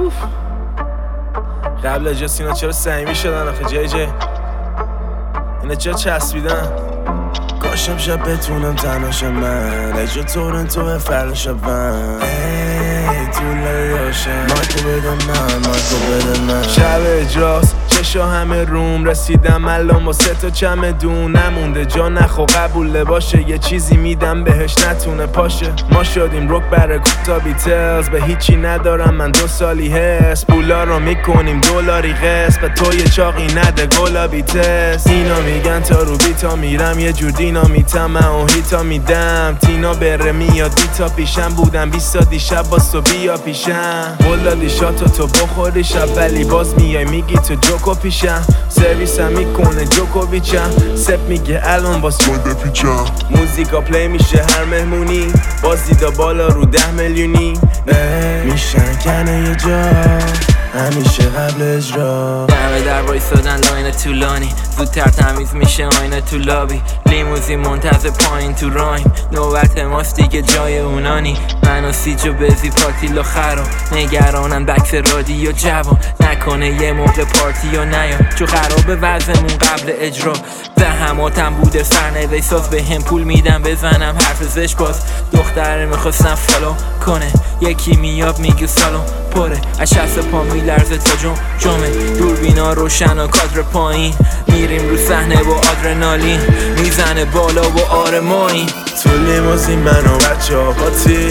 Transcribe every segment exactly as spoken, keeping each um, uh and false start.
قبل اجاز اینا چرا صمیمی شدن آخه جای جای اینا چرا چسبیدن؟ کاشم شب بتونم تناشم من اجا تورن تو فرشم من ای طول یاشم مارکو بده من مارکو بده من شب اجراست چشا همه روم رسیدم الان با سه تا چمدون نمونده جا نخو قبوله باشه یه چیزی میدم بهش نتونه پاشه ما شدیم روک بره تا بیتلز به هیچی ندارم من دو سالی هست پولا رو میکنیم دلاری قسط به تو یه چاقی نده گلابی تست اینا میگن تا رو بیتا میرم یه جور دینامیتم من و هیتا میدم تینا بره میاد بیتا پیشم بودم بیستا دیشب باز تو بیا پیشم بولا دیشاتو تو بخوری شب ولی باز میای میگی تو جوکو پیشم سرویسم میکنه جوکوویچم سپ میگه الان باز چون بپیچم موزیکا پلی میشه هر مهمونی باز دیدا بالا رو ده میلیونی میشن کنه یه جا همیشه قبل اجرا همه در وایسادن لاین طولانی زودتر تمیز میشه آینه تو لابی لیموزین منتظر پایین تو رایم نوبت ماست دیگه جای اونانی من و سیج و بزی پاتیلا خراب نگرانن بکس رادیو جوان نکنه یه موقع پارتی یا نیا چو خراب وزمون قبل اجرا زحماتم بوده سرنوشت ساز به هم پول میدم بزنم حرف زش باز دختره میخواستم فالو کنه یکی میاب میگه سالون پره از شست پا میلرزه تا جم جمعه دوربینا روشن و کادر پایین میریم رو صحنه با آدرنالین میزنه بالا و آرمانی تو لیموزین من و بچه ها پاتی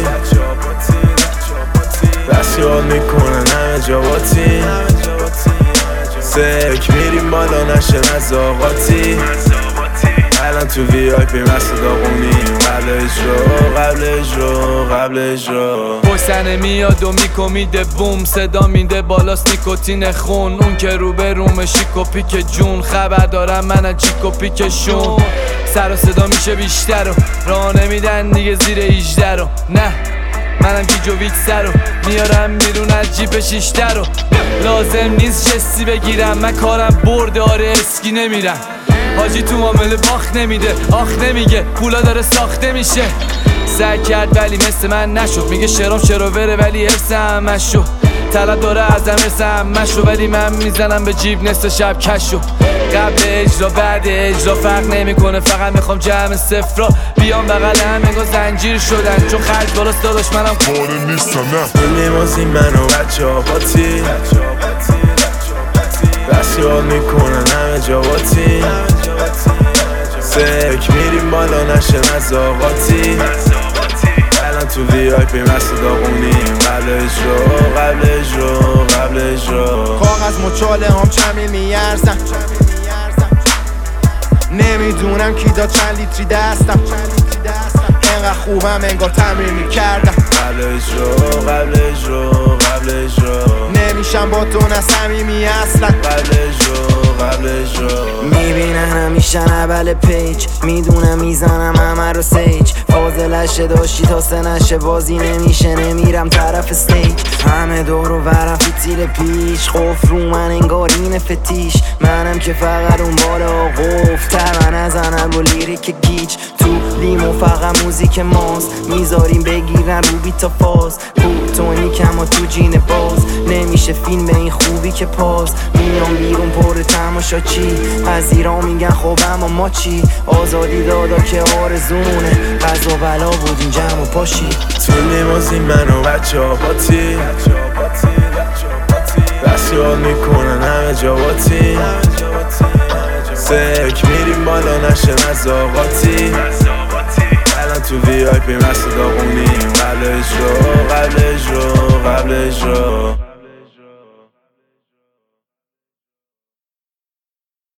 بس یاد میکنن همه جا باتی سک میریم بالا نشه نزاقاتی الان تو وی آی پی مست داغونیم قبل اجرا قبل اجرا قبل اجرا پشتنه میاد و میکو میده بوم صدا میده بالاست نیکوتین خون اون که رو به روم شیک و پیک جون خبر دارم من از چیک و پیکشون سر و صدا میشه بیشتر و راه نمیدن دیگه زیر هجده رو نه منم گیجو ویکسر رو میارم بیرون از جیپ شیشتر رو لازم نیست جستی بگیرم من کارم برده آره اسکی نمیرم حاجی تو معامله باخت نمیده آخ نمیگه پولا داره ساخته میشه سعی کرد ولی مثل من نشد میگه شرام شروره ولی حرسم مشو طلب داره ازم حرسم مشو ولی من میزنم به جیب نصف شب کشو قبل اجرا بعد اجرا فرق نمیکنه فقط میخوام جمع صفرا بیام بغلم انگار زنجیر شدن چون خرج بالاست داداش منم کاره نیستم نه لیموزین من و بچه ها پاتی بس یاد میکنن همه جا باتی سک میریم بالا نشه نزاقاتی الان تو وی آی پی مست داغونیم قبل اجرا قبل اجرا قبل اجرا کاغذ مچاله هم چمی میارزم نمیدونم کی داد چند لیتری دستم اینقدر خوبم انگار تمرین میکردم قبل اجرا قبل اجرا قبل اجرا نمیشم با تو نصمیمی اصلا قبل اجرا قبل اجرا میبینن همیشه اول پیج میدونم میزنم همه رو سیج فاضلشه داشتی تا سه نشه بازی نمیشه نمیرم طرف استیج همه دور و برم فیتیل پیش خوف رو من انگار این فتیش منم که فقط اون بالا قفتر من نزنم با لیریک گیج تو لیمو فقط موزیک ماست میذاریم بگیرن رو بیتا فاز کوتونی کم و تو جین باز نمیشه فیلم به این خوبی که پاس میام بیرون پر تماشا چی از ایران میگن خب اما ما چی آزادی دادا که آرزونه قضا بلا بودین جمع و پاشی تو لیموزین من و بچه ها پاتی بس یاد میکنن همه جا باتی سک میریم بالا نشه نزاقاتی الان تو وی آی پی مست داغونیم قبل اجرا قبل اجرا قبل اجرا